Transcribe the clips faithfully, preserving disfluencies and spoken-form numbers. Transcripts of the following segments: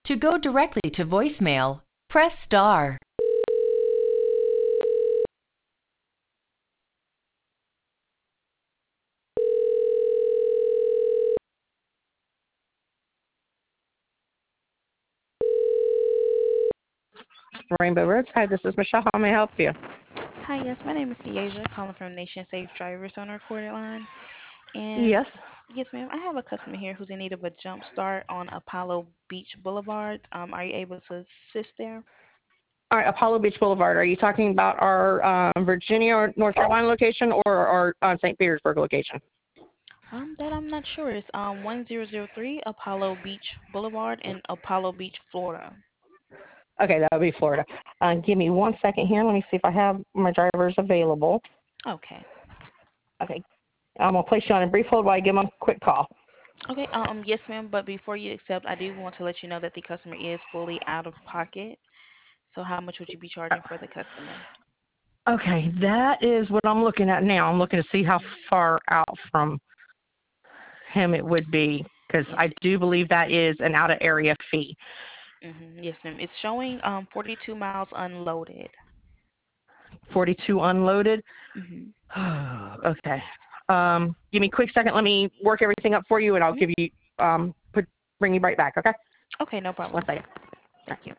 To go directly to voicemail, press star. Rainbow Roadside, this is Michelle. How may I help you? Hi, yes, my name is Deasia, calling from Nation Safe Drivers on a recorded line. And Yes. yes, ma'am, I have a customer here who's in need of a jump start on Apollo Beach Boulevard. Um, are you able to assist there? All right, Apollo Beach Boulevard. Are you talking about our um, Virginia or North Carolina location or our uh, Saint Petersburg location? Um, that I'm not sure. It's um one zero zero three Apollo Beach Boulevard in Apollo Beach, Florida. Okay, that would be Florida. Uh, give me one second here. Let me see if I have my drivers available. Okay. Okay, I'm going to place you on a brief hold while I give them a quick call. Okay. Um, yes, ma'am. But before you accept, I do want to let you know that the customer is fully out of pocket. So how much would you be charging for the customer? Okay, that is what I'm looking at now. I'm looking to see how far out from him it would be because Yes. I do believe that is an out-of-area fee. Mm-hmm. Yes, ma'am. It's showing um forty-two miles unloaded. forty-two unloaded. Mm-hmm. Okay. Um, give me a quick second. Let me work everything up for you, and I'll give Mm-hmm. you um put bring you right back. Okay. Okay, no One problem. second. Thank you.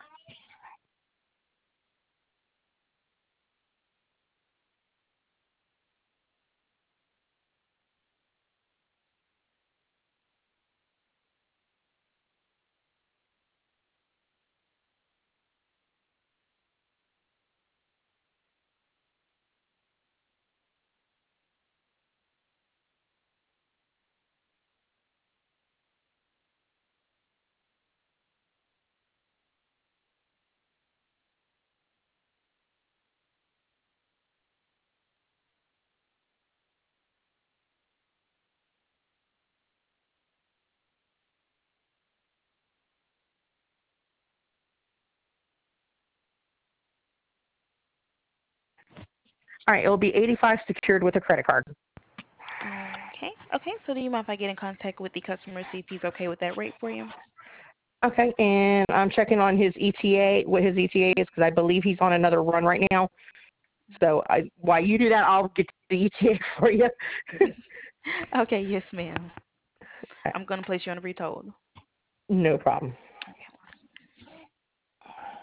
All right. It'll be eighty-five secured with a credit card. Okay. Okay. So do you mind if I get in contact with the customer, see if he's okay with that rate for you? Okay. And I'm checking on his E T A, what his E T A is, because I believe he's on another run right now. So I, while you do that, I'll get the E T A for you. Okay. Yes, ma'am. I'm gonna place you on a brief hold. No problem.